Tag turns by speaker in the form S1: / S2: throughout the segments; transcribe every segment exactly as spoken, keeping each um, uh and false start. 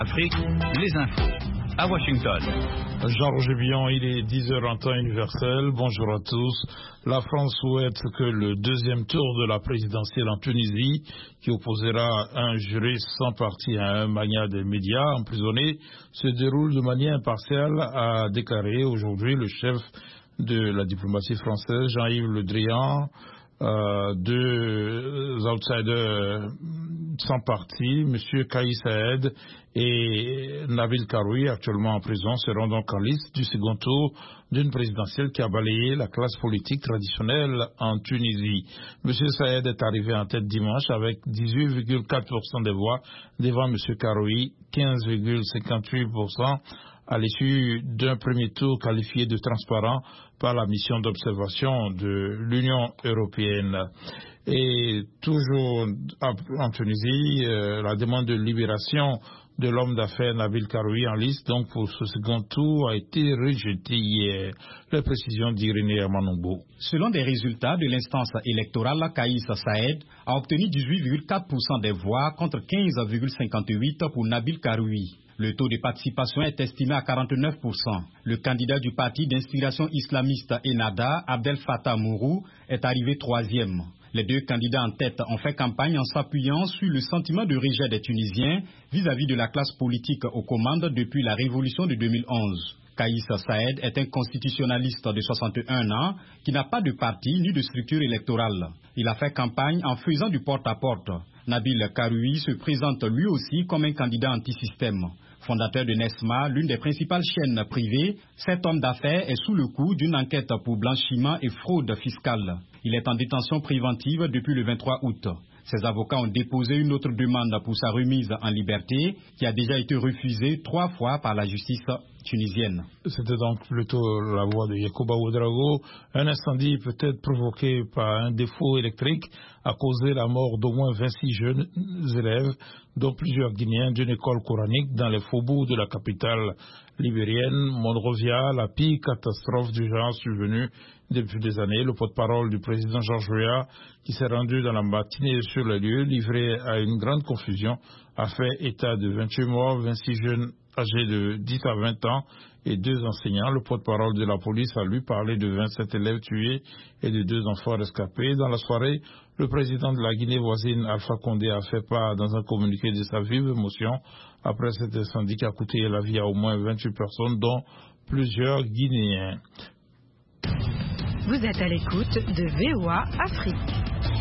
S1: Afrique, les infos. À Washington.
S2: Jean-Roger Billon, il est dix heures en temps universel. Bonjour à tous. La France souhaite que le deuxième tour de la présidentielle en Tunisie, qui opposera un juriste sans parti à un magnat des médias emprisonné, se déroule de manière impartiale, a déclaré aujourd'hui le chef de la diplomatie française, Jean-Yves Le Drian. Euh, deux outsiders sans parti, M. Kais Saïed et Nabil Karoui, actuellement en prison, seront donc en liste du second tour d'une présidentielle qui a balayé la classe politique traditionnelle en Tunisie. M. Saïed est arrivé en tête dimanche avec dix-huit virgule quatre pour cent des voix devant M. Karoui, quinze virgule cinquante-huit pour cent. à l'issue d'un premier tour qualifié de transparent par la mission d'observation de l'Union européenne. Et toujours en Tunisie, euh, la demande de libération de l'homme d'affaires Nabil Karoui en liste donc pour ce second tour a été rejetée hier. Les précisions d'Irénée Hermanogbo.
S3: Selon des résultats de l'instance électorale, Kais Saïed a obtenu dix-huit virgule quatre pour cent des voix contre quinze virgule cinquante-huit pour cent pour Nabil Karoui. Le taux de participation est estimé à quarante-neuf pour cent. Le candidat du parti d'inspiration islamiste Ennahda, Abdel Fattah Mourou, est arrivé troisième. Les deux candidats en tête ont fait campagne en s'appuyant sur le sentiment de rejet des Tunisiens vis-à-vis de la classe politique aux commandes depuis la révolution de deux mille onze. Kais Saïed est un constitutionnaliste de soixante et un ans qui n'a pas de parti ni de structure électorale. Il a fait campagne en faisant du porte-à-porte. Nabil Karoui se présente lui aussi comme un candidat anti-système. Fondateur de Nesma, l'une des principales chaînes privées, cet homme d'affaires est sous le coup d'une enquête pour blanchiment et fraude fiscale. Il est en détention préventive depuis le vingt-trois août. Ses avocats ont déposé une autre demande pour sa remise en liberté qui a déjà été refusée trois fois par la justice tunisienne.
S2: C'était donc plutôt la voix de Yacouba Ouedraogo. Un incendie peut-être provoqué par un défaut électrique a causé la mort d'au moins vingt-six jeunes élèves, dont plusieurs Guinéens d'une école coranique dans les faubourgs de la capitale libérienne, Monrovia. La pire catastrophe du genre survenue depuis des années. Le porte-parole du président Georges Weah, qui s'est rendu dans la matinée sur les lieux, livré à une grande confusion, a fait état de vingt-huit morts, vingt-six jeunes âgés de dix à vingt ans et deux enseignants. Le porte-parole de la police a lui parlé de vingt-sept élèves tués et de deux enfants rescapés. Dans la soirée, le président de la Guinée voisine, Alpha Condé, a fait part dans un communiqué de sa vive émotion après cet incendie qui a coûté la vie à au moins vingt-huit personnes, dont plusieurs Guinéens.
S4: Vous êtes à l'écoute de V O A Afrique.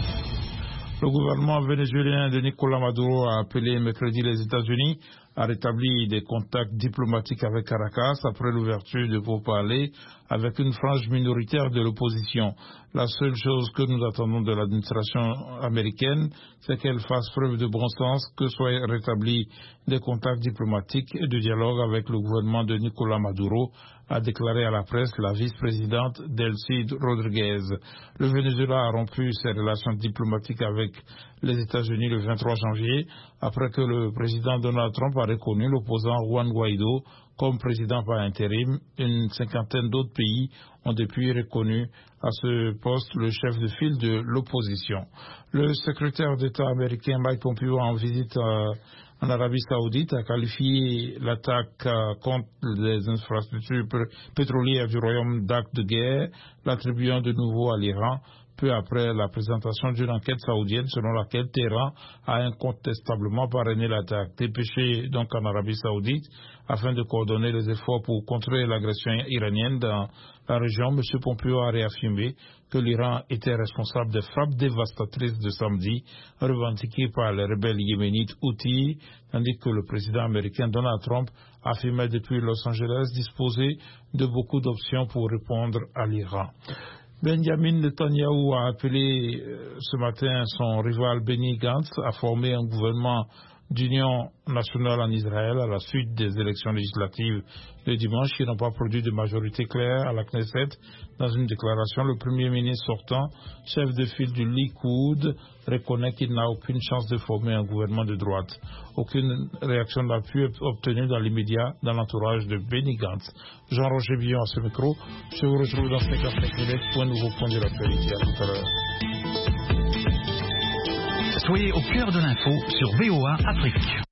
S2: Le gouvernement vénézuélien de Nicolás Maduro a appelé mercredi les États-Unis à rétablir des contacts diplomatiques avec Caracas après l'ouverture de pourparlers avec une frange minoritaire de l'opposition. La seule chose que nous attendons de l'administration américaine, c'est qu'elle fasse preuve de bon sens, que soient rétablis des contacts diplomatiques et de dialogue avec le gouvernement de Nicolás Maduro, a déclaré à la presse la vice-présidente Delcy Rodriguez. Le Venezuela a rompu ses relations diplomatiques avec les États-Unis le vingt-trois janvier, après que le président Donald Trump a reconnu l'opposant Juan Guaido comme président par intérim. Une cinquantaine d'autres pays ont depuis reconnu à ce poste le chef de file de l'opposition. Le secrétaire d'État américain Mike Pompeo, en visite euh, en Arabie Saoudite, a qualifié l'attaque euh, contre les infrastructures pétrolières du royaume d'acte de guerre, l'attribuant de nouveau à l'Iran, peu après la présentation d'une enquête saoudienne selon laquelle Téhéran a incontestablement parrainé l'attaque. Dépêché donc en Arabie Saoudite afin de coordonner les efforts pour contrer l'agression iranienne dans la région, M. Pompeo a réaffirmé que l'Iran était responsable des frappes dévastatrices de samedi revendiquées par les rebelles yéménites Houthis, tandis que le président américain Donald Trump affirmait depuis Los Angeles disposer de beaucoup d'options pour répondre à l'Iran. Benjamin Netanyahu a appelé euh, ce matin son rival Benny Gantz à former un gouvernement d'union nationale en Israël à la suite des élections législatives de dimanche qui n'ont pas produit de majorité claire à la Knesset. Dans une déclaration, le premier ministre sortant, chef de file du Likoud, reconnaît qu'il n'a aucune chance de former un gouvernement de droite. Aucune réaction n'a pu être obtenue dans l'immédiat dans l'entourage de Benny Gantz. Jean-Roger Billon à ce micro. Je vous retrouve dans cinquante-cinq minutes pour un nouveau point de l'actualité. À tout à l'heure.
S1: Soyez au cœur de l'info sur V O A Afrique.